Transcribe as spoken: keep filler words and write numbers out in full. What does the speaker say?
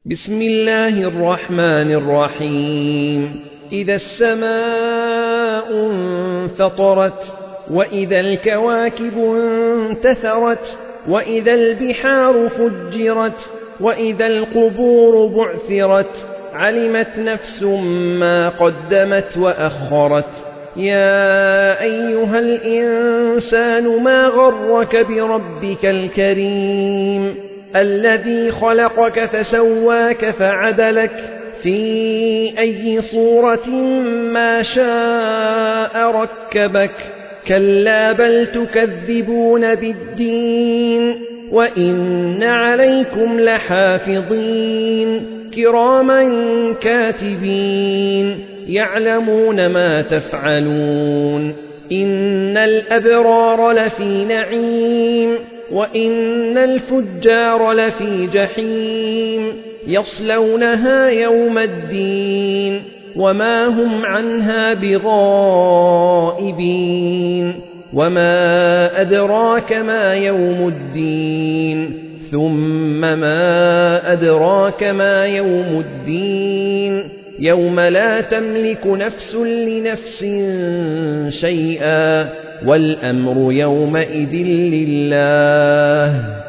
بسم الله الرحمن الرحيم إذا السماء انفطرت وإذا الكواكب انتثرت وإذا البحار فجرت وإذا القبور بعثرت علمت نفس ما قدمت وأخرت يا أيها الإنسان ما غرك بربك الكريم الذي خلقك فسواك فعدلك في أي صورة ما شاء ركبك كلا بل تكذبون بالدين وإن عليكم لحافظين كراما كاتبين يعلمون ما تفعلون إن الأبرار لفي نعيم وإن الفجار لفي جحيم يصلونها يوم الدين وما هم عنها بغائبين وما أدراك ما يوم الدين ثم ما أدراك ما يوم الدين يوم لا تملك نفس لنفس شيئا والأمر يومئذ لله